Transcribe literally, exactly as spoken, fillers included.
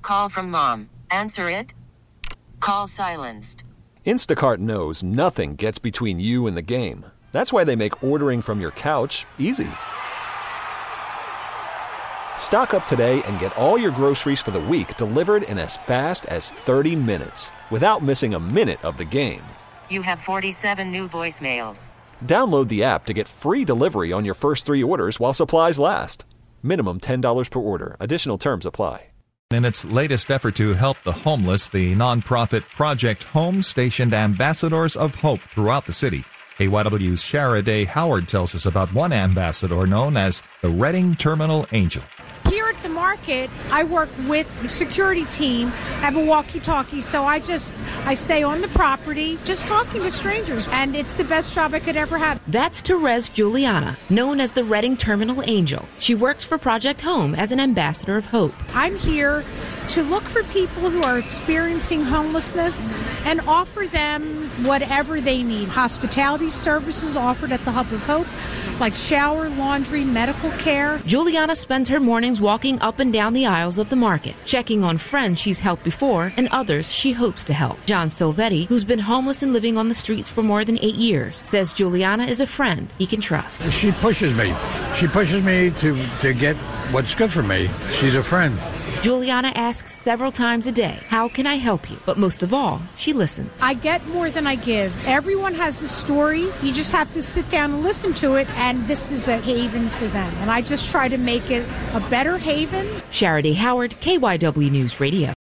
call from mom. Answer it. Call silenced. Instacart knows nothing gets between you and the game. That's why they make ordering from your couch easy. Stock up today and get all your groceries for the week delivered in as fast as thirty minutes without missing a minute of the game. You have forty-seven new voicemails. Download the app to get free delivery on your first three orders while supplies last. Minimum ten dollars per order. Additional terms apply. In its latest effort to help the homeless, the nonprofit Project Home stationed ambassadors of hope throughout the city. K Y W's Shara Day Howard tells us about one ambassador known as the Reading Terminal Angel. Here at the market, I work with the security team. I have a walkie-talkie, so I just, I stay on the property, just talking to strangers, and it's the best job I could ever have. That's Therese Juliana, known as the Reading Terminal Angel. She works for Project Home as an ambassador of hope. I'm here to look for people who are experiencing homelessness and offer them whatever they need. Hospitality services offered at the Hub of Hope, like shower, laundry, medical care. Juliana spends her mornings walking up and down the aisles of the market, checking on friends she's helped before and others she hopes to help. John Silvetti, who's been homeless and living on the streets for more than eight years, says Juliana is a friend he can trust. She pushes me. She pushes me to, to get what's good for me. She's a friend. Juliana asks several times a day, how can I help you? But most of all, she listens. I get more than I give. Everyone has a story. You just have to sit down and listen to it, and this is a haven for them. And I just try to make it a better haven. Shara Day Howard, K Y W News Radio.